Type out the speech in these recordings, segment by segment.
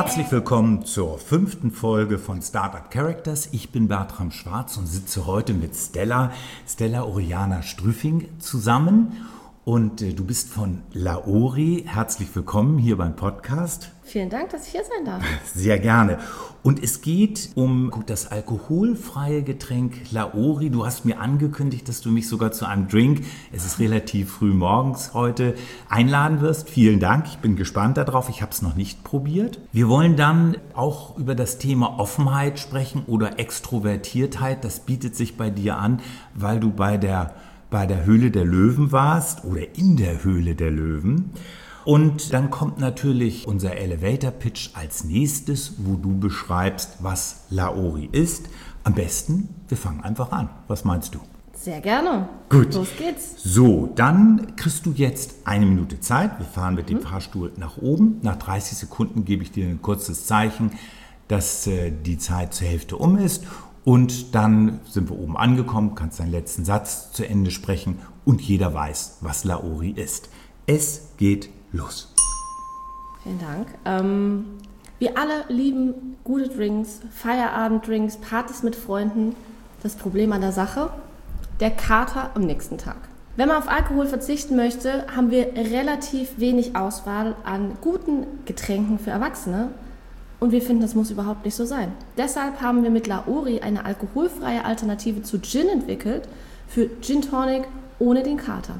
Herzlich willkommen zur 5. Folge von Startup Characters. Ich bin Bertram Schwarz und sitze heute mit Stella Oriana Strüffing zusammen. Und du bist von Laori. Herzlich willkommen hier beim Podcast. Vielen Dank, dass ich hier sein darf. Sehr gerne. Und es geht um das alkoholfreie Getränk Laori. Du hast mir angekündigt, dass du mich sogar zu einem Drink, es ist relativ früh morgens heute, einladen wirst. Vielen Dank, ich bin gespannt darauf. Ich habe es noch nicht probiert. Wir wollen dann auch über das Thema Offenheit sprechen oder Extrovertiertheit. Das bietet sich bei dir an, weil du bei der Höhle der Löwen warst oder in der Höhle der Löwen. Und dann kommt natürlich unser Elevator Pitch als nächstes, wo du beschreibst, was Laori ist. Am besten, wir fangen einfach an. Was meinst du? Sehr gerne. Gut. Los geht's. So, dann kriegst du jetzt 1 Minute Zeit. Wir fahren mit dem Fahrstuhl nach oben. Nach 30 Sekunden gebe ich dir ein kurzes Zeichen, dass die Zeit zur Hälfte um ist. Und dann sind wir oben angekommen, kannst deinen letzten Satz zu Ende sprechen und jeder weiß, was Laori ist. Es geht los. Vielen Dank. Wir alle lieben gute Drinks, Feierabenddrinks, Partys mit Freunden. Das Problem an der Sache, der Kater am nächsten Tag. Wenn man auf Alkohol verzichten möchte, haben wir relativ wenig Auswahl an guten Getränken für Erwachsene. Und wir finden, das muss überhaupt nicht so sein. Deshalb haben wir mit Laori eine alkoholfreie Alternative zu Gin entwickelt, für Gin Tonic ohne den Kater.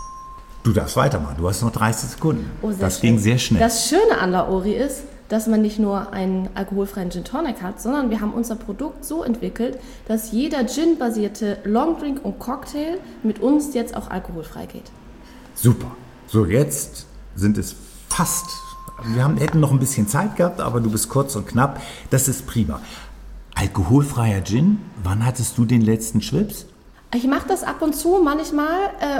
Du darfst weitermachen, du hast noch 30 Sekunden. Oh, das ging sehr schnell. Das Schöne an Laori ist, dass man nicht nur einen alkoholfreien Gin Tonic hat, sondern wir haben unser Produkt so entwickelt, dass jeder Gin-basierte Longdrink und Cocktail mit uns jetzt auch alkoholfrei geht. Super. So, jetzt sind es fast... Wir hätten noch ein bisschen Zeit gehabt, aber du bist kurz und knapp. Das ist prima. Alkoholfreier Gin, wann hattest du den letzten Schwips? Ich mache das ab und zu manchmal,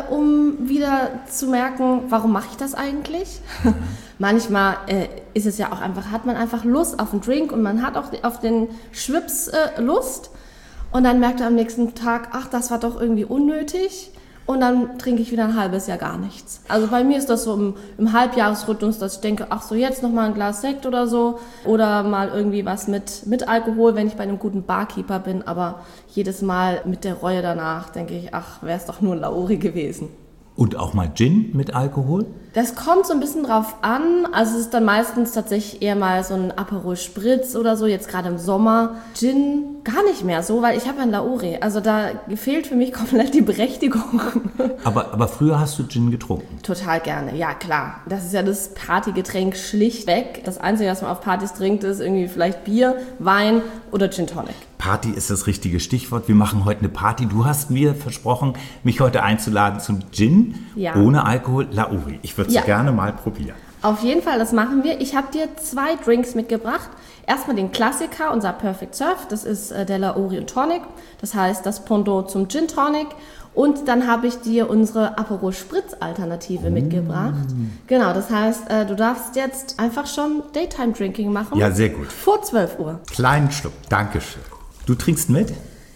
um wieder zu merken, warum mache ich das eigentlich? Manchmal ist es ja auch einfach, hat man einfach Lust auf einen Drink und man hat auch auf den Schwips Lust. Und dann merkt er am nächsten Tag, ach, das war doch irgendwie unnötig. Und dann trinke ich wieder ein halbes Jahr gar nichts. Also bei mir ist das so im Halbjahresrhythmus, dass ich denke, ach so, jetzt noch mal ein Glas Sekt oder so. Oder mal irgendwie was mit Alkohol, wenn ich bei einem guten Barkeeper bin. Aber jedes Mal mit der Reue danach denke ich, ach, wäre es doch nur ein Laori gewesen. Und auch mal Gin mit Alkohol? Das kommt so ein bisschen drauf an. Also es ist dann meistens tatsächlich eher mal so ein Aperol Spritz oder so, jetzt gerade im Sommer. Gin gar nicht mehr so, weil ich habe ein Laori. Also da fehlt für mich komplett die Berechtigung. Aber früher hast du Gin getrunken? Total gerne, ja klar. Das ist ja das Partygetränk schlichtweg. Das Einzige, was man auf Partys trinkt, ist irgendwie vielleicht Bier, Wein oder Gin Tonic. Party ist das richtige Stichwort. Wir machen heute eine Party. Du hast mir versprochen, mich heute einzuladen zum Gin ohne Alkohol Laori. Ich würde es gerne mal probieren. Auf jeden Fall, das machen wir. Ich habe dir 2 Drinks mitgebracht. Erstmal den Klassiker, unser Perfect Surf. Das ist der Laori und Tonic. Das heißt, das Pendant zum Gin Tonic. Und dann habe ich dir unsere Aperol Spritz Alternative mitgebracht. Genau, das heißt, du darfst jetzt einfach schon Daytime Drinking machen. Ja, sehr gut. Vor 12 Uhr. Kleinen Schluck. Dankeschön. Du trinkst mit?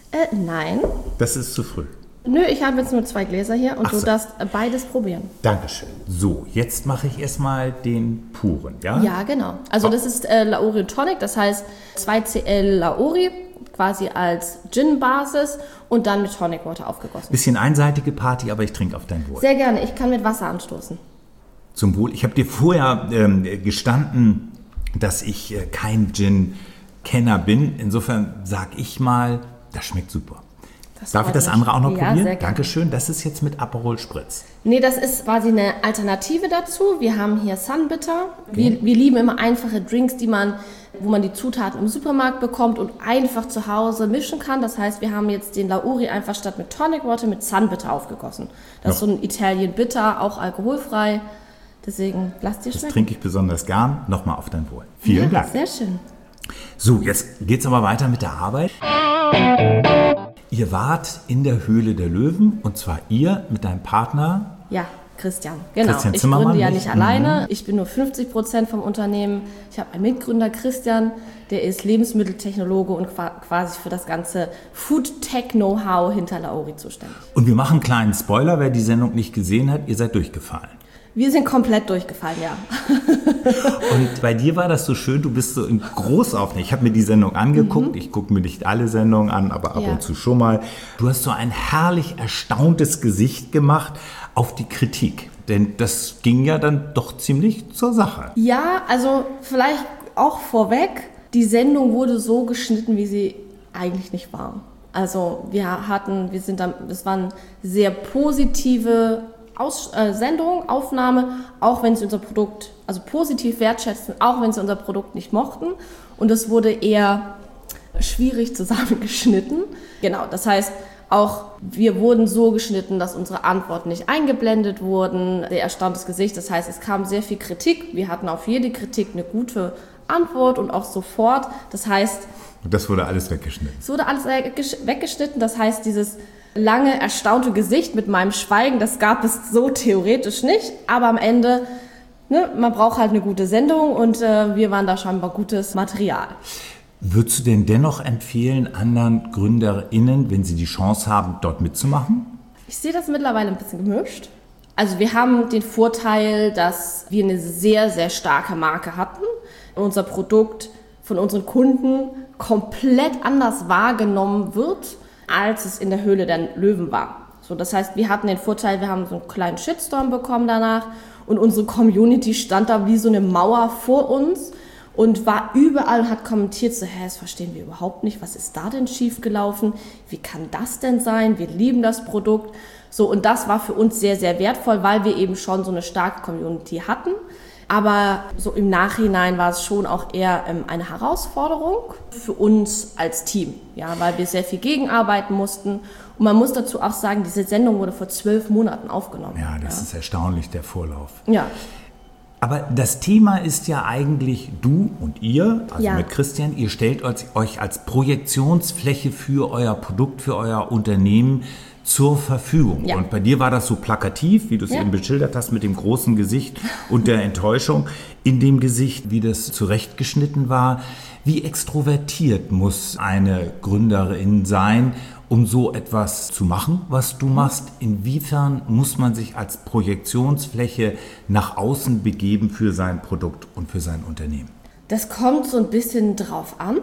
Nein. Das ist zu früh. Nö, ich habe jetzt nur 2 Gläser hier und du darfst beides probieren. Dankeschön. So, jetzt mache ich erstmal den puren, ja? Ja, genau. Also das ist Laori und Tonic, das heißt 2 Cl Laori, quasi als Gin-Basis und dann mit Tonic Water aufgegossen. Bisschen einseitige Party, aber ich trinke auf dein Wohl. Sehr gerne, ich kann mit Wasser anstoßen. Zum Wohl. Ich habe dir vorher gestanden, dass ich kein Gin-Kenner bin. Insofern sage ich mal, das schmeckt super. Darf ich das andere auch noch probieren? Sehr gerne. Dankeschön. Das ist jetzt mit Aperol Spritz. Nee, das ist quasi eine Alternative dazu. Wir haben hier Sunbitter. Okay. Wir lieben immer einfache Drinks, wo man die Zutaten im Supermarkt bekommt und einfach zu Hause mischen kann. Das heißt, wir haben jetzt den Laori einfach statt mit Tonic Water mit Sunbitter aufgegossen. Das ist so ein Italian Bitter, auch alkoholfrei. Deswegen lasst dir schmecken. Das trinke ich besonders gern. Nochmal auf dein Wohl. Vielen Dank. Sehr schön. So, jetzt geht's aber weiter mit der Arbeit. Ihr wart in der Höhle der Löwen und zwar ihr mit deinem Partner. Ja, Christian. Genau. Christian ich Zimmermann, gründe ja nicht alleine. Ich bin nur 50% vom Unternehmen. Ich habe einen Mitgründer, Christian, der ist Lebensmitteltechnologe und quasi für das ganze Food-Tech-Know-how hinter Laori zuständig. Und wir machen einen kleinen Spoiler, wer die Sendung nicht gesehen hat, ihr seid durchgefallen. Wir sind komplett durchgefallen, ja. Und bei dir war das so schön, du bist so in Großaufnahme. Ich habe mir die Sendung angeguckt, ich gucke mir nicht alle Sendungen an, aber ab und zu schon mal. Du hast so ein herrlich erstauntes Gesicht gemacht auf die Kritik. Denn das ging ja dann doch ziemlich zur Sache. Ja, also vielleicht auch vorweg, die Sendung wurde so geschnitten, wie sie eigentlich nicht war. Also das waren sehr positive Sendung, Aufnahme, auch wenn sie unser Produkt, also positiv wertschätzen, auch wenn sie unser Produkt nicht mochten. Und es wurde eher schwierig zusammengeschnitten. Genau, das heißt, auch wir wurden so geschnitten, dass unsere Antworten nicht eingeblendet wurden. Sehr erstauntes Gesicht, das heißt, es kam sehr viel Kritik. Wir hatten auf jede Kritik eine gute Antwort und auch sofort. Das heißt... Und das wurde alles weggeschnitten? Es wurde alles weggeschnitten, das heißt, dieses lange, erstaunte Gesicht mit meinem Schweigen, das gab es so theoretisch nicht, aber am Ende, man braucht halt eine gute Sendung und wir waren da scheinbar gutes Material. Würdest du denn dennoch empfehlen, anderen GründerInnen, wenn sie die Chance haben, dort mitzumachen? Ich sehe das mittlerweile ein bisschen gemischt. Also wir haben den Vorteil, dass wir eine sehr, sehr starke Marke hatten. Unser Produkt von unseren Kunden komplett anders wahrgenommen wird, als es in der Höhle der Löwen war. So, das heißt, wir hatten den Vorteil, wir haben so einen kleinen Shitstorm bekommen danach und unsere Community stand da wie so eine Mauer vor uns und war überall und hat kommentiert, so, das verstehen wir überhaupt nicht, was ist da denn schiefgelaufen, wie kann das denn sein, wir lieben das Produkt. So, und das war für uns sehr, sehr wertvoll, weil wir eben schon so eine starke Community hatten. Aber so im Nachhinein war es schon auch eher eine Herausforderung für uns als Team, ja, weil wir sehr viel gegenarbeiten mussten. Und man muss dazu auch sagen, diese Sendung wurde vor 12 Monaten aufgenommen. Ja, das ist erstaunlich, der Vorlauf. Ja. Aber das Thema ist ja eigentlich du und ihr, also mit Christian, ihr stellt euch als Projektionsfläche für euer Produkt, für euer Unternehmen zur Verfügung. Ja. Und bei dir war das so plakativ, wie du es eben beschildert hast, mit dem großen Gesicht und der Enttäuschung in dem Gesicht, wie das zurechtgeschnitten war. Wie extrovertiert muss eine Gründerin sein, um so etwas zu machen, was du machst? Inwiefern muss man sich als Projektionsfläche nach außen begeben für sein Produkt und für sein Unternehmen? Das kommt so ein bisschen drauf an.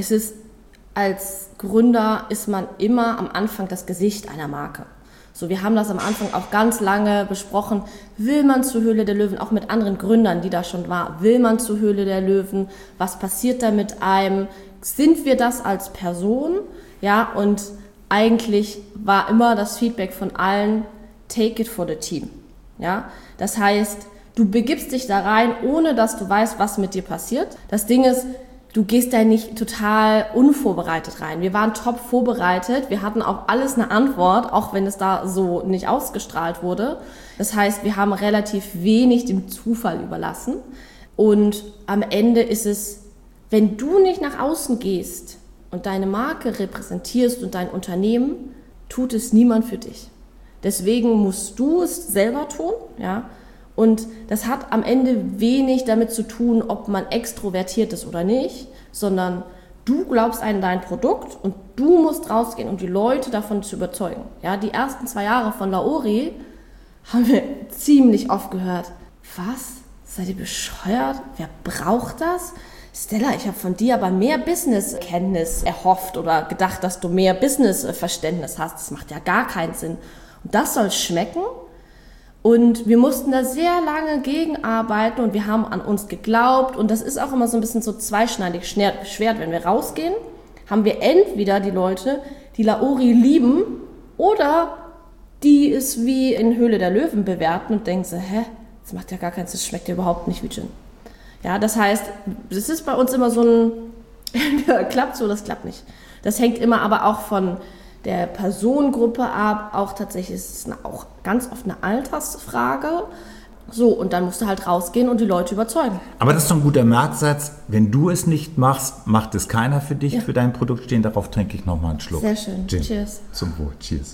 Als Gründer ist man immer am Anfang das Gesicht einer Marke. So, wir haben das am Anfang auch ganz lange besprochen. Will man zur Höhle der Löwen, auch mit anderen Gründern, die da schon waren, will man zur Höhle der Löwen? Was passiert da mit einem? Sind wir das als Person? Ja, und eigentlich war immer das Feedback von allen, take it for the team. Ja, das heißt, du begibst dich da rein, ohne dass du weißt, was mit dir passiert. Das Ding ist, du gehst da nicht total unvorbereitet rein. Wir waren top vorbereitet. Wir hatten auf alles eine Antwort, auch wenn es da so nicht ausgestrahlt wurde. Das heißt, wir haben relativ wenig dem Zufall überlassen. Und am Ende ist es, wenn du nicht nach außen gehst und deine Marke repräsentierst und dein Unternehmen, tut es niemand für dich. Deswegen musst du es selber tun, ja. Und das hat am Ende wenig damit zu tun, ob man extrovertiert ist oder nicht, sondern du glaubst an dein Produkt und du musst rausgehen, um die Leute davon zu überzeugen. Ja, die ersten 2 Jahre von Laori haben wir ziemlich oft gehört, was? Seid ihr bescheuert? Wer braucht das? Stella, ich habe von dir aber mehr Business-Kenntnis erhofft oder gedacht, dass du mehr Business-Verständnis hast. Das macht ja gar keinen Sinn. Und das soll schmecken. Und wir mussten da sehr lange gegenarbeiten und wir haben an uns geglaubt. Und das ist auch immer so ein bisschen so zweischneidig Schwert. Wenn wir rausgehen, haben wir entweder die Leute, die Laori lieben oder die es wie in Höhle der Löwen bewerten und denken so, das macht ja gar keinen Sinn, das schmeckt ja überhaupt nicht wie Gin. Ja, das heißt, das ist bei uns immer so ein, klappt so, das klappt nicht. Das hängt immer aber auch von der Personengruppe ab, auch tatsächlich ist es auch ganz oft eine Altersfrage. So, und dann musst du halt rausgehen und die Leute überzeugen. Aber das ist doch ein guter Merksatz. Wenn du es nicht machst, macht es keiner für dich, für dein Produkt stehen. Darauf trinke ich nochmal einen Schluck. Sehr schön. Gin. Cheers. Zum Wohl. Cheers.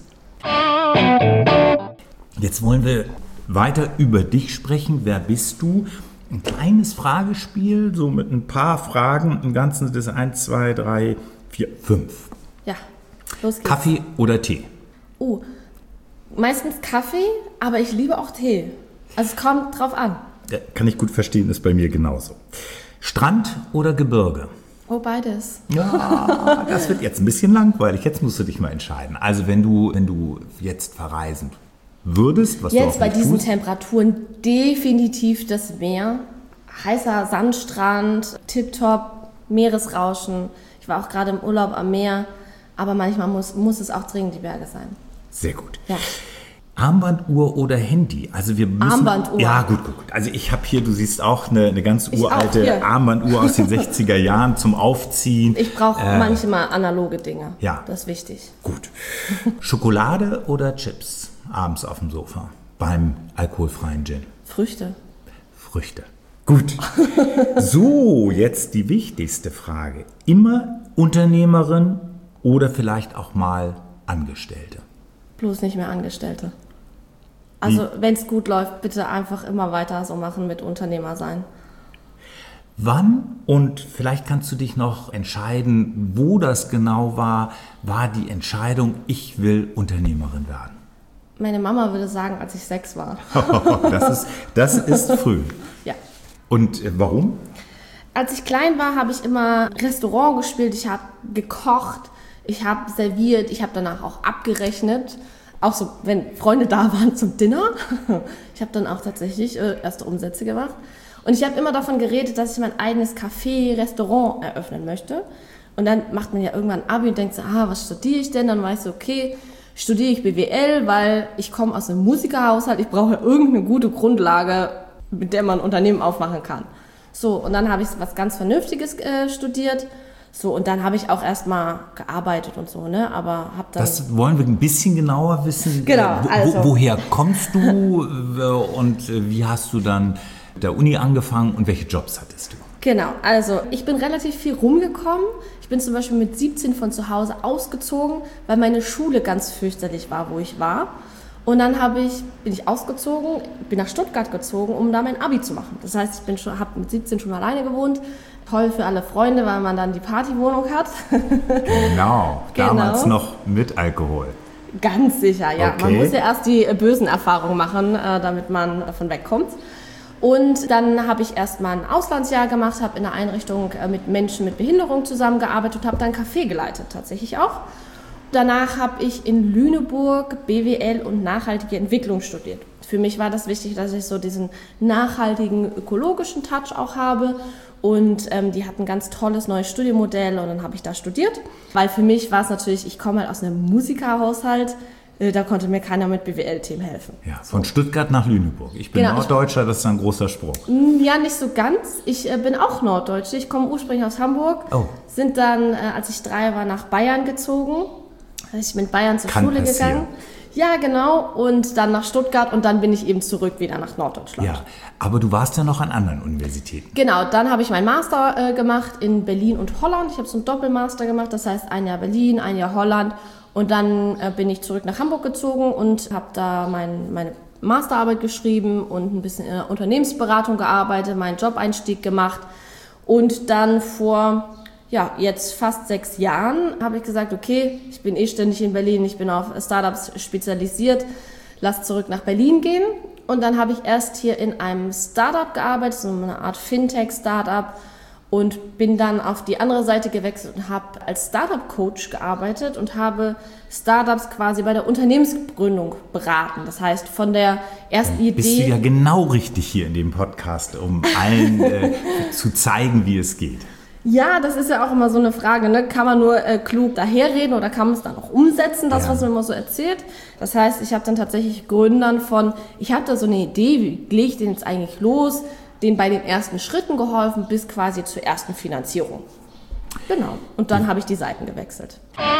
Jetzt wollen wir weiter über dich sprechen. Wer bist du? Ein kleines Fragespiel, so mit ein paar Fragen. Im Ganzen sind es 1, 2, 3, 4, 5. Ja. Los geht's. Kaffee oder Tee? Meistens Kaffee, aber ich liebe auch Tee. Also es kommt drauf an. Ja, kann ich gut verstehen, ist bei mir genauso. Strand oder Gebirge? Oh, beides. Ja, das wird jetzt ein bisschen langweilig. Jetzt musst du dich mal entscheiden. Also wenn du jetzt verreisen würdest, was jetzt du auch bei nicht diesen tust, Temperaturen definitiv das Meer. Heißer Sandstrand, tipptopp, Meeresrauschen. Ich war auch gerade im Urlaub am Meer, aber manchmal muss es auch dringend die Berge sein. sehr gut. Ja. Armbanduhr oder Handy? Also wir müssen, Armbanduhr. Ja, gut. Also ich habe hier, du siehst auch eine ganz Ich auch, uralte hier. Armbanduhr aus den 60er Jahren zum Aufziehen. Ich brauche manchmal analoge Dinge. Ja. Das ist wichtig. Gut. Schokolade oder Chips abends auf dem Sofa beim alkoholfreien Gin? Früchte. Früchte. Gut. So, jetzt die wichtigste Frage. Immer Unternehmerin oder vielleicht auch mal Angestellte? Bloß nicht mehr Angestellte. Also wenn es gut läuft, bitte einfach immer weiter so machen mit Unternehmer sein. Wann, und vielleicht kannst du dich noch entscheiden, wo das genau war die Entscheidung, ich will Unternehmerin werden? Meine Mama würde sagen, als ich 6 war. Das ist früh. Ja. Und warum? Als ich klein war, habe ich immer Restaurant gespielt, ich habe gekocht, ich habe serviert, ich habe danach auch abgerechnet. Auch so, wenn Freunde da waren zum Dinner. Ich habe dann auch tatsächlich erste Umsätze gemacht. Und ich habe immer davon geredet, dass ich mein eigenes Café, Restaurant eröffnen möchte. Und dann macht man ja irgendwann ein Abi und denkt so, was studiere ich denn? Dann weiß ich so, okay, studiere ich BWL, weil ich komme aus einem Musikerhaushalt, ich brauche irgendeine gute Grundlage, mit der man ein Unternehmen aufmachen kann. So, und dann habe ich was ganz Vernünftiges studiert. So, und dann habe ich auch erstmal gearbeitet und so, ne? Aber habe dann... Das wollen wir ein bisschen genauer wissen. Genau, also... Woher kommst du und wie hast du dann der Uni angefangen und welche Jobs hattest du? Genau, also ich bin relativ viel rumgekommen. Ich bin zum Beispiel mit 17 von zu Hause ausgezogen, weil meine Schule ganz fürchterlich war, wo ich war. Und dann bin ich ausgezogen, bin nach Stuttgart gezogen, um da mein Abi zu machen. Das heißt, ich habe mit 17 schon alleine gewohnt. Toll für alle Freunde, weil man dann die Partywohnung hat. Genau, damals noch mit Alkohol. Ganz sicher, ja. Okay. Man muss ja erst die bösen Erfahrungen machen, damit man davon wegkommt. Und dann habe ich erst mal ein Auslandsjahr gemacht, habe in einer Einrichtung mit Menschen mit Behinderung zusammengearbeitet und habe dann Café geleitet, tatsächlich auch. Danach habe ich in Lüneburg BWL und nachhaltige Entwicklung studiert. Für mich war das wichtig, dass ich so diesen nachhaltigen ökologischen Touch auch habe. Und die hatten ein ganz tolles neues Studienmodell und dann habe ich da studiert. Weil für mich war es natürlich, ich komme halt aus einem Musikerhaushalt, da konnte mir keiner mit BWL-Themen helfen. Ja, von Stuttgart nach Lüneburg. Ich bin Norddeutscher, das ist ein großer Sprung. Ja, nicht so ganz. Ich bin auch Norddeutsche. Ich komme ursprünglich aus Hamburg. Oh. Sind dann, als ich 3 war, nach Bayern gezogen. Also ich bin in Bayern zur Schule gegangen. Ja, genau. Und dann nach Stuttgart und dann bin ich eben zurück wieder nach Norddeutschland. Ja, aber du warst ja noch an anderen Universitäten. Genau, dann habe ich meinen Master gemacht in Berlin und Holland. Ich habe so einen Doppelmaster gemacht, das heißt ein Jahr Berlin, ein Jahr Holland. Und dann bin ich zurück nach Hamburg gezogen und habe da meine Masterarbeit geschrieben und ein bisschen in der Unternehmensberatung gearbeitet, meinen Jobeinstieg gemacht. Und dann vor jetzt fast 6 Jahren habe ich gesagt, okay, ich bin ständig in Berlin, ich bin auf Startups spezialisiert, lass zurück nach Berlin gehen. Und dann habe ich erst hier in einem Startup gearbeitet, so eine Art Fintech-Startup, und bin dann auf die andere Seite gewechselt und habe als Startup-Coach gearbeitet und habe Startups quasi bei der Unternehmensgründung beraten. Das heißt, von der ersten Idee... Bist du ja genau richtig hier in dem Podcast, um allen zu zeigen, wie es geht. Ja, das ist ja auch immer so eine Frage, ne? Kann man nur klug daherreden oder kann man es dann auch umsetzen, was man immer so erzählt? Das heißt, ich habe dann tatsächlich Gründern ich habe da so eine Idee, wie lege ich den jetzt eigentlich los, denen bei den ersten Schritten geholfen, bis quasi zur ersten Finanzierung. Genau. Und dann habe ich die Seiten gewechselt.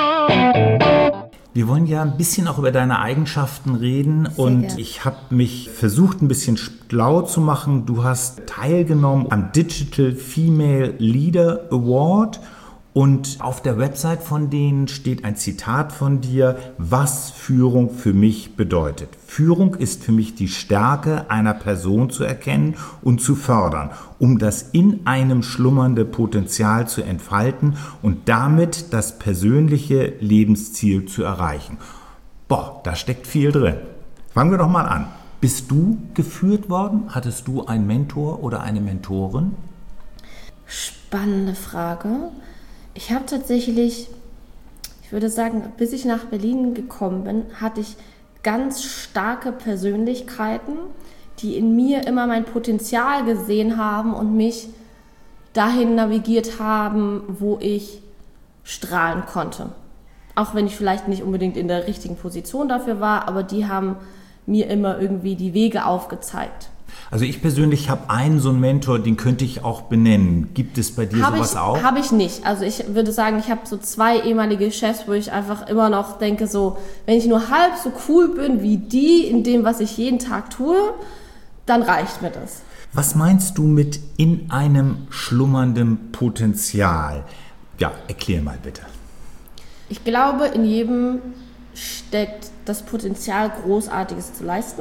Wir wollen ja ein bisschen auch über deine Eigenschaften reden und ich habe mich versucht, ein bisschen schlau zu machen. Du hast teilgenommen am Digital Female Leader Award und auf der Website von denen steht ein Zitat von dir, was Führung für mich bedeutet. Führung ist für mich die Stärke einer Person zu erkennen und zu fördern, um das in einem schlummernde Potenzial zu entfalten und damit das persönliche Lebensziel zu erreichen. Boah, da steckt viel drin. Fangen wir doch mal an. Bist du geführt worden? Hattest du einen Mentor oder eine Mentorin? Spannende Frage. Ich habe tatsächlich, ich würde sagen, bis ich nach Berlin gekommen bin, hatte ich ganz starke Persönlichkeiten, die in mir immer mein Potenzial gesehen haben und mich dahin navigiert haben, wo ich strahlen konnte. Auch wenn ich vielleicht nicht unbedingt in der richtigen Position dafür war, aber die haben mir immer irgendwie die Wege aufgezeigt. Also ich persönlich habe einen so einen Mentor, den könnte ich auch benennen. Gibt es bei dir sowas auch? Habe ich nicht. Also ich würde sagen, ich habe so 2 ehemalige Chefs, wo ich einfach immer noch denke, so, wenn ich nur halb so cool bin wie die in dem, was ich jeden Tag tue, dann reicht mir das. Was meinst du mit in einem schlummernden Potenzial? Ja, erklär mal bitte. Ich glaube, in jedem steckt das Potenzial, Großartiges zu leisten.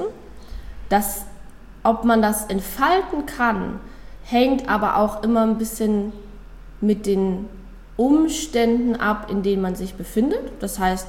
Ob man das entfalten kann, hängt aber auch immer ein bisschen mit den Umständen ab, in denen man sich befindet. Das heißt,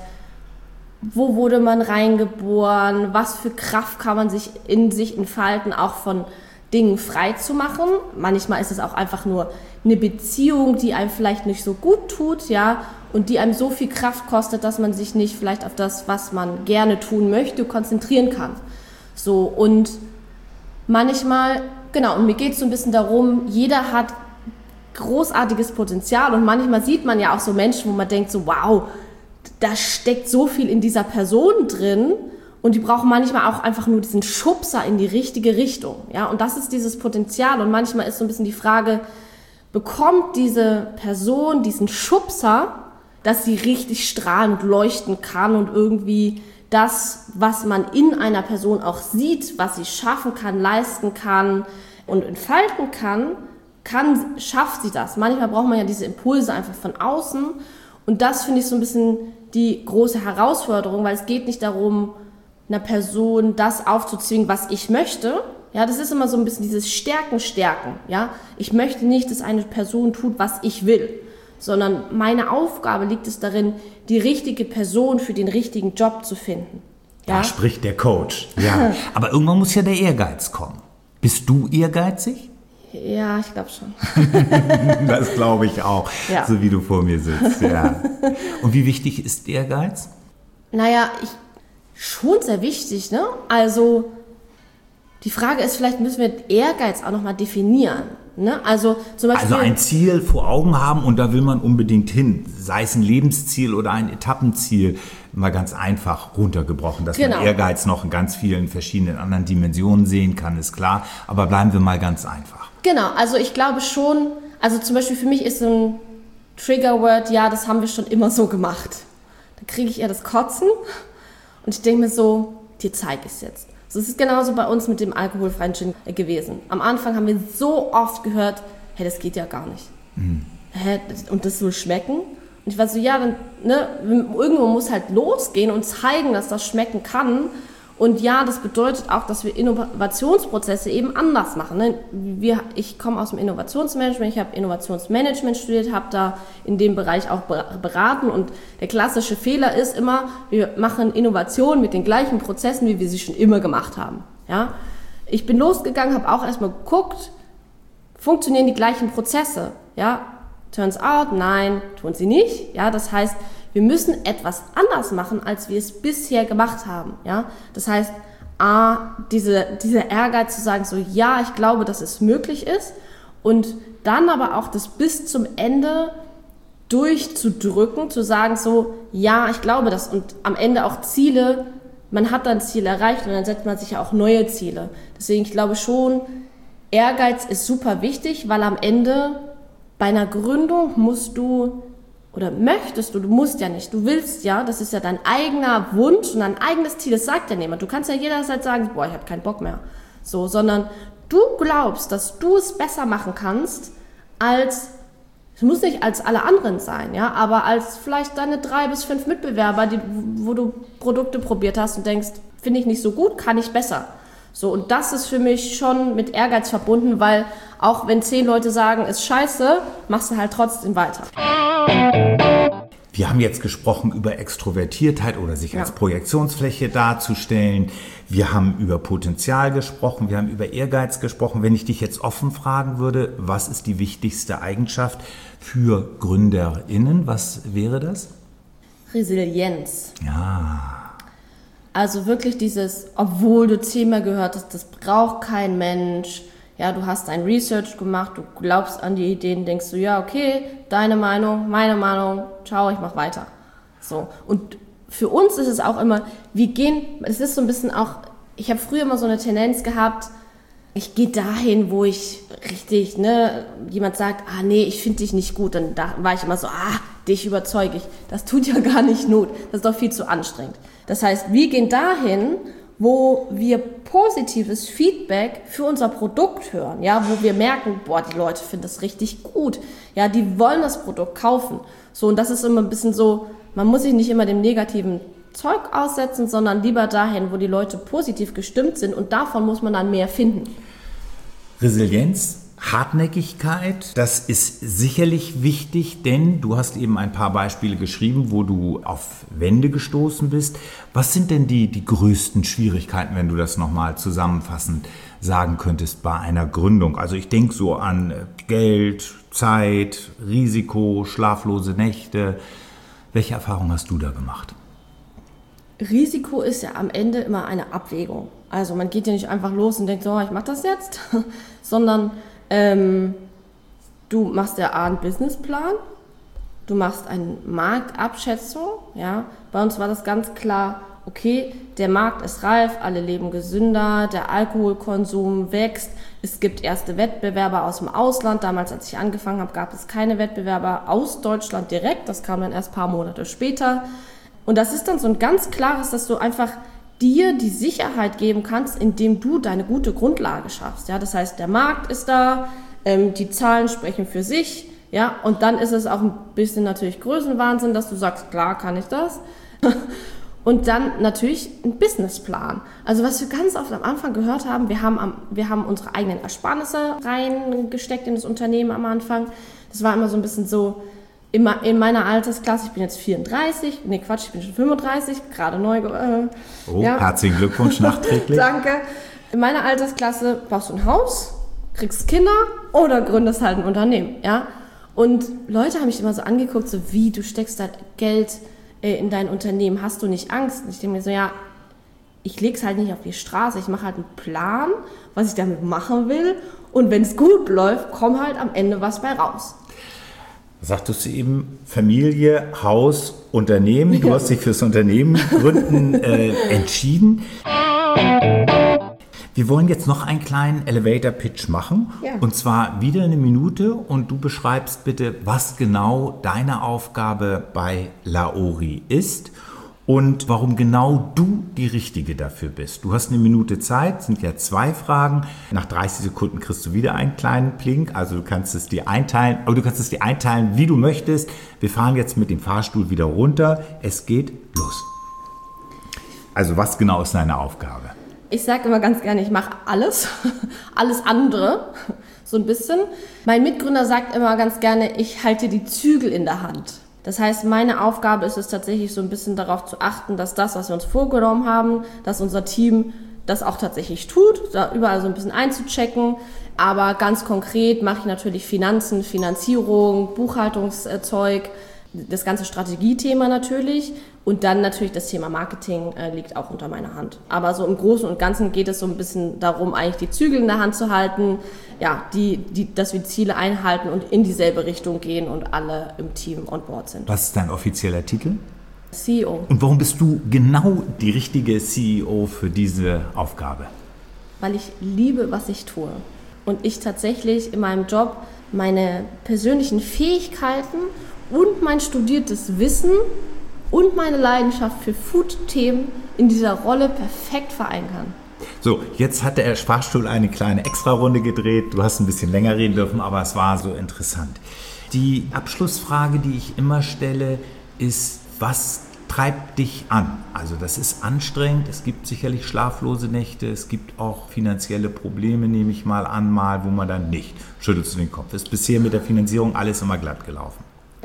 wo wurde man reingeboren, was für Kraft kann man sich entfalten, auch von Dingen frei zu machen. Manchmal ist es auch einfach nur eine Beziehung, die einem vielleicht nicht so gut tut, ja, und die einem so viel Kraft kostet, dass man sich nicht vielleicht auf das, was man gerne tun möchte, konzentrieren kann. So, und manchmal, genau, und mir geht es so ein bisschen darum, jeder hat großartiges Potenzial und manchmal sieht man ja auch so Menschen, wo man denkt so, wow, da steckt so viel in dieser Person drin und die brauchen manchmal auch einfach nur diesen Schubser in die richtige Richtung, ja, und das ist dieses Potenzial und manchmal ist so ein bisschen die Frage, bekommt diese Person diesen Schubser, dass sie richtig strahlen und leuchten kann und irgendwie das, was man in einer Person auch sieht, was sie schaffen kann, leisten kann und entfalten kann, schafft sie das. Manchmal braucht man ja diese Impulse einfach von außen und das finde ich so ein bisschen die große Herausforderung, weil es geht nicht darum, einer Person das aufzuzwingen, was ich möchte. Ja, das ist immer so ein bisschen dieses Stärken. Ja, ich möchte nicht, dass eine Person tut, was ich will, sondern meine Aufgabe liegt es darin, die richtige Person für den richtigen Job zu finden. Ja? Da spricht der Coach. Ja, aber irgendwann muss ja der Ehrgeiz kommen. Bist du ehrgeizig? Ja, ich glaube schon. Das glaube ich auch, ja. So wie du vor mir sitzt. Ja. Und wie wichtig ist Ehrgeiz? Naja, schon sehr wichtig, ne? Also die Frage ist, vielleicht müssen wir Ehrgeiz auch nochmal definieren. Ne? Also, zum Beispiel, also ein Ziel vor Augen haben und da will man unbedingt hin. Sei es ein Lebensziel oder ein Etappenziel. Mal ganz einfach runtergebrochen. Dass man Ehrgeiz noch in ganz vielen verschiedenen anderen Dimensionen sehen kann, ist klar. Aber bleiben wir mal ganz einfach. Genau, also ich glaube schon, also zum Beispiel für mich ist so ein Triggerword, ja, das haben wir schon immer so gemacht. Da kriege ich eher das Kotzen und ich denke mir so, dir zeige ich es jetzt. So, es ist genauso bei uns mit dem alkoholfreien Gin gewesen. Am Anfang haben wir so oft gehört, hey, das geht ja gar nicht. Und das soll schmecken? Und ich war so, ja, dann, ne, irgendwo muss halt losgehen und zeigen, dass das schmecken kann. Und ja, das bedeutet auch, dass wir Innovationsprozesse eben anders machen. Ne? Ich komme aus dem Innovationsmanagement, ich habe Innovationsmanagement studiert, habe da in dem Bereich auch beraten und der klassische Fehler ist immer, wir machen Innovation mit den gleichen Prozessen, wie wir sie schon immer gemacht haben. Ja? Ich bin losgegangen, habe auch erstmal geguckt, funktionieren die gleichen Prozesse? Ja? Turns out, nein, tun sie nicht. Ja? Das heißt, wir müssen etwas anders machen, als wir es bisher gemacht haben. Ja? Das heißt, dieser Ehrgeiz zu sagen, so ja, ich glaube, dass es möglich ist und dann aber auch das bis zum Ende durchzudrücken, zu sagen so, ja, ich glaube das und am Ende auch Ziele, man hat dann Ziele erreicht und dann setzt man sich ja auch neue Ziele. Deswegen, ich glaube schon, Ehrgeiz ist super wichtig, weil am Ende bei einer Gründung musst du oder möchtest du musst ja nicht, du willst ja, das ist ja dein eigener Wunsch und dein eigenes Ziel, das sagt ja niemand. Du kannst ja jederzeit sagen, boah, ich habe keinen Bock mehr. So, sondern du glaubst, dass du es besser machen kannst, es muss nicht als alle anderen sein, ja, aber als vielleicht deine 3 bis 5 Mitbewerber, wo du Produkte probiert hast und denkst, finde ich nicht so gut, kann ich besser. So, und das ist für mich schon mit Ehrgeiz verbunden, weil auch wenn 10 Leute sagen, ist scheiße, machst du halt trotzdem weiter. Wir haben jetzt gesprochen über Extrovertiertheit oder sich als Projektionsfläche darzustellen. Wir haben über Potenzial gesprochen, wir haben über Ehrgeiz gesprochen. Wenn ich dich jetzt offen fragen würde, was ist die wichtigste Eigenschaft für GründerInnen? Was wäre das? Resilienz. Ja. Also wirklich dieses, obwohl du 10-mal gehört hast, das braucht kein Mensch. Ja, du hast ein Research gemacht, du glaubst an die Ideen, denkst du, ja, okay, deine Meinung, meine Meinung, ciao, ich mach weiter. So. Und für uns ist es auch immer, es ist so ein bisschen auch, ich habe früher immer so eine Tendenz gehabt, ich gehe dahin, wo ich richtig, jemand sagt, nee, ich finde dich nicht gut, dann da war ich immer so, dich überzeuge ich. Das tut ja gar nicht Not, das ist doch viel zu anstrengend. Das heißt, wir gehen dahin, wo wir positives Feedback für unser Produkt hören, ja, wo wir merken, die Leute finden das richtig gut, ja, die wollen das Produkt kaufen. So, und das ist immer ein bisschen so, man muss sich nicht immer dem negativen Zeug aussetzen, sondern lieber dahin, wo die Leute positiv gestimmt sind, und davon muss man dann mehr finden. Resilienz, Hartnäckigkeit, das ist sicherlich wichtig, denn du hast eben ein paar Beispiele geschrieben, wo du auf Wände gestoßen bist. Was sind denn die größten Schwierigkeiten, wenn du das nochmal zusammenfassend sagen könntest, bei einer Gründung? Also ich denke so an Geld, Zeit, Risiko, schlaflose Nächte. Welche Erfahrung hast du da gemacht? Risiko ist ja am Ende immer eine Abwägung. Also man geht ja nicht einfach los und denkt, so, ich mache das jetzt, sondern du machst ja einen Businessplan, du machst eine Marktabschätzung. Ja. Bei uns war das ganz klar, okay, der Markt ist reif, alle leben gesünder, der Alkoholkonsum wächst, es gibt erste Wettbewerber aus dem Ausland. Damals, als ich angefangen habe, gab es keine Wettbewerber aus Deutschland direkt, das kam dann erst ein paar Monate später. Und das ist dann so ein ganz klares, dass du einfach dir die Sicherheit geben kannst, indem du deine gute Grundlage schaffst. Ja, das heißt, der Markt ist da, die Zahlen sprechen für sich, ja, und dann ist es auch ein bisschen natürlich Größenwahnsinn, dass du sagst, klar kann ich das. Und dann natürlich ein Businessplan. Also was wir ganz oft am Anfang gehört haben, wir haben unsere eigenen Ersparnisse reingesteckt in das Unternehmen am Anfang. Das war immer so ein bisschen so, in meiner Altersklasse, ich bin jetzt 34, ich bin schon 35, gerade neu. Herzlichen Glückwunsch nachträglich. Danke. In meiner Altersklasse baust du ein Haus, kriegst Kinder oder gründest halt ein Unternehmen. Ja? Und Leute haben mich immer so angeguckt, so wie, du steckst da Geld in dein Unternehmen, hast du nicht Angst? Und ich denke mir so, ja, ich lege es halt nicht auf die Straße, ich mache halt einen Plan, was ich damit machen will, und wenn es gut läuft, kommt halt am Ende was bei raus. Sagtest du eben, Familie, Haus, Unternehmen. Du hast dich fürs Unternehmen gründen entschieden. Wir wollen jetzt noch einen kleinen Elevator-Pitch machen. Ja. Und zwar wieder 1 Minute. Und du beschreibst bitte, was genau deine Aufgabe bei Laori ist und warum genau du die Richtige dafür bist. Du hast 1 Minute Zeit, sind ja 2 Fragen. Nach 30 Sekunden kriegst du wieder einen kleinen Plink, also du kannst es dir einteilen, aber du kannst es dir einteilen, wie du möchtest. Wir fahren jetzt mit dem Fahrstuhl wieder runter. Es geht los. Also was genau ist deine Aufgabe? Ich sage immer ganz gerne, ich mache alles andere, so ein bisschen. Mein Mitgründer sagt immer ganz gerne, ich halte die Zügel in der Hand. Das heißt, meine Aufgabe ist es tatsächlich so ein bisschen darauf zu achten, dass das, was wir uns vorgenommen haben, dass unser Team das auch tatsächlich tut, da überall so ein bisschen einzuchecken. Aber ganz konkret mache ich natürlich Finanzen, Finanzierung, Buchhaltungszeug, das ganze Strategiethema natürlich. Und dann natürlich das Thema Marketing liegt auch unter meiner Hand. Aber so im Großen und Ganzen geht es so ein bisschen darum, eigentlich die Zügel in der Hand zu halten, ja, dass wir Ziele einhalten und in dieselbe Richtung gehen und alle im Team on board sind. Was ist dein offizieller Titel? CEO. Und warum bist du genau die richtige CEO für diese Aufgabe? Weil ich liebe, was ich tue. Und ich tatsächlich in meinem Job meine persönlichen Fähigkeiten und mein studiertes Wissen und meine Leidenschaft für Food-Themen in dieser Rolle perfekt vereinen kann. So, jetzt hat der Fahrstuhl eine kleine Extrarunde gedreht. Du hast ein bisschen länger reden dürfen, aber es war so interessant. Die Abschlussfrage, die ich immer stelle, ist, was treibt dich an? Also das ist anstrengend, es gibt sicherlich schlaflose Nächte, es gibt auch finanzielle Probleme, nehme ich mal an, wo man dann nicht. Schüttelst du den Kopf. Ist bisher mit der Finanzierung alles immer glatt gelaufen?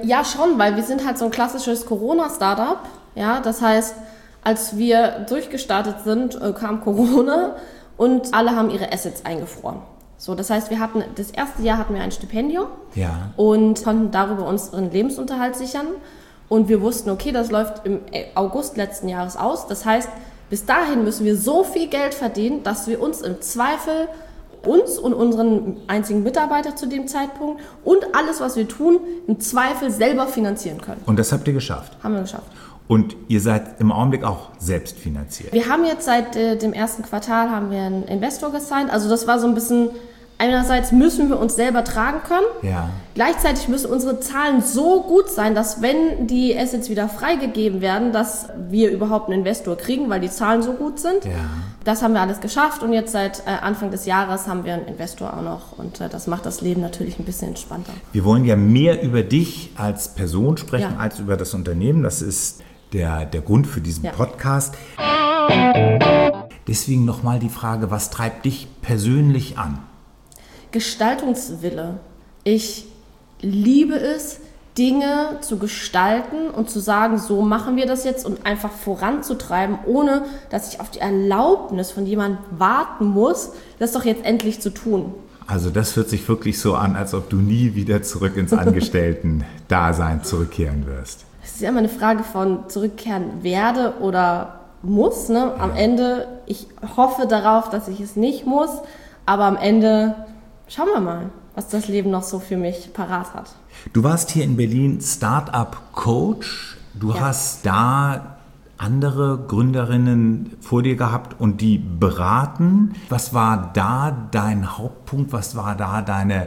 Ja, schon, weil wir sind halt so ein klassisches Corona-Startup. Ja, das heißt, als wir durchgestartet sind, kam Corona und alle haben ihre Assets eingefroren. So, das heißt, das erste Jahr hatten wir ein Stipendium und konnten darüber unseren Lebensunterhalt sichern. Und wir wussten, okay, das läuft im August letzten Jahres aus. Das heißt, bis dahin müssen wir so viel Geld verdienen, dass wir uns im Zweifel uns und unseren einzigen Mitarbeiter zu dem Zeitpunkt und alles, was wir tun, im Zweifel selber finanzieren können. Und das habt ihr geschafft? Haben wir geschafft. Und ihr seid im Augenblick auch selbst finanziert? Wir haben jetzt seit dem ersten Quartal haben wir einen Investor gesigned. Also das war so ein bisschen, einerseits müssen wir uns selber tragen können. Ja. Gleichzeitig müssen unsere Zahlen so gut sein, dass wenn die Assets wieder freigegeben werden, dass wir überhaupt einen Investor kriegen, weil die Zahlen so gut sind. Ja. Das haben wir alles geschafft und jetzt seit Anfang des Jahres haben wir einen Investor auch noch und das macht das Leben natürlich ein bisschen entspannter. Wir wollen ja mehr über dich als Person sprechen, als über das Unternehmen. Das ist der Grund für diesen Podcast. Deswegen nochmal die Frage, was treibt dich persönlich an? Gestaltungswille. Ich liebe es, Dinge zu gestalten und zu sagen, so machen wir das jetzt und einfach voranzutreiben, ohne dass ich auf die Erlaubnis von jemandem warten muss, das doch jetzt endlich zu tun. Also das hört sich wirklich so an, als ob du nie wieder zurück ins Angestellten-Dasein zurückkehren wirst. Es ist ja immer eine Frage von zurückkehren werde oder muss. Ne? Am Ende, ich hoffe darauf, dass ich es nicht muss, aber am Ende schauen wir mal, was das Leben noch so für mich parat hat. Du warst hier in Berlin Startup-Coach. Du hast da andere Gründerinnen vor dir gehabt und die beraten. Was war da dein Hauptpunkt? Was war da deine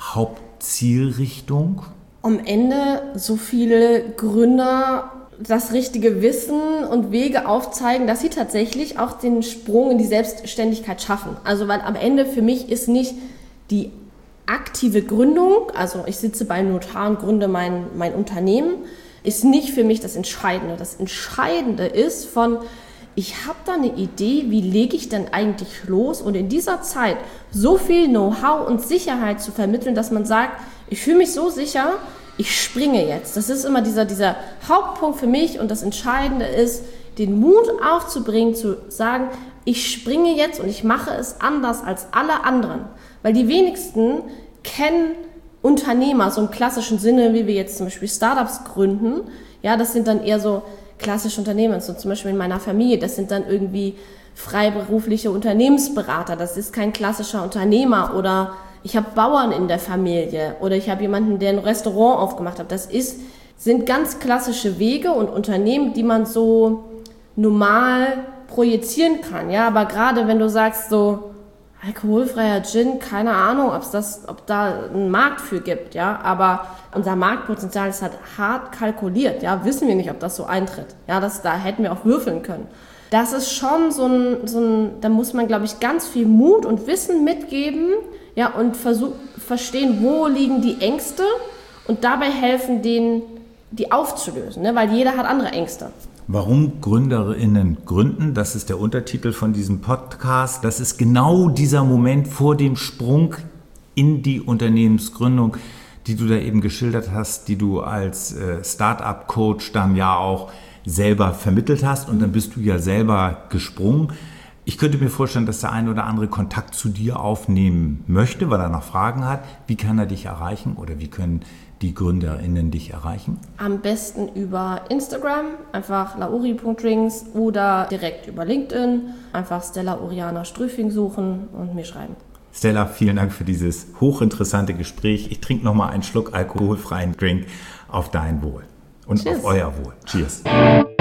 Hauptzielrichtung? Am Ende so viele Gründer das richtige Wissen und Wege aufzeigen, dass sie tatsächlich auch den Sprung in die Selbstständigkeit schaffen. Also weil am Ende für mich ist nicht die aktive Gründung, also ich sitze bei einem Notar und gründe mein Unternehmen, ist nicht für mich das Entscheidende. Das Entscheidende ist ich habe da eine Idee, wie lege ich denn eigentlich los und in dieser Zeit so viel Know-how und Sicherheit zu vermitteln, dass man sagt, ich fühle mich so sicher, ich springe jetzt. Das ist immer dieser Hauptpunkt für mich und das Entscheidende ist, den Mut aufzubringen, zu sagen, ich springe jetzt und ich mache es anders als alle anderen. Weil die wenigsten kennen Unternehmer, so im klassischen Sinne, wie wir jetzt zum Beispiel Startups gründen. Ja, das sind dann eher so klassische Unternehmen, so zum Beispiel in meiner Familie. Das sind dann irgendwie freiberufliche Unternehmensberater. Das ist kein klassischer Unternehmer oder ich habe Bauern in der Familie oder ich habe jemanden, der ein Restaurant aufgemacht hat. Das sind ganz klassische Wege und Unternehmen, die man so normal projizieren kann. Ja, aber gerade wenn du sagst so, alkoholfreier Gin, keine Ahnung, ob da einen Markt für gibt, ja, aber unser Marktpotenzial ist halt hart kalkuliert, ja, wissen wir nicht, ob das so eintritt, ja, da hätten wir auch würfeln können. Das ist schon da muss man, glaube ich, ganz viel Mut und Wissen mitgeben, ja, und verstehen, wo liegen die Ängste und dabei helfen, denen die aufzulösen, ne, weil jeder hat andere Ängste. Warum GründerInnen gründen, das ist der Untertitel von diesem Podcast. Das ist genau dieser Moment vor dem Sprung in die Unternehmensgründung, die du da eben geschildert hast, die du als Startup-Coach dann ja auch selber vermittelt hast und dann bist du ja selber gesprungen. Ich könnte mir vorstellen, dass der eine oder andere Kontakt zu dir aufnehmen möchte, weil er noch Fragen hat. Wie kann er dich erreichen oder wie können die GründerInnen dich erreichen? Am besten über Instagram, einfach lauri.drinks oder direkt über LinkedIn, einfach Stella Oriana Strüfing suchen und mir schreiben. Stella, vielen Dank für dieses hochinteressante Gespräch. Ich trinke nochmal einen Schluck alkoholfreien Drink auf dein Wohl und Cheers. Auf euer Wohl. Cheers.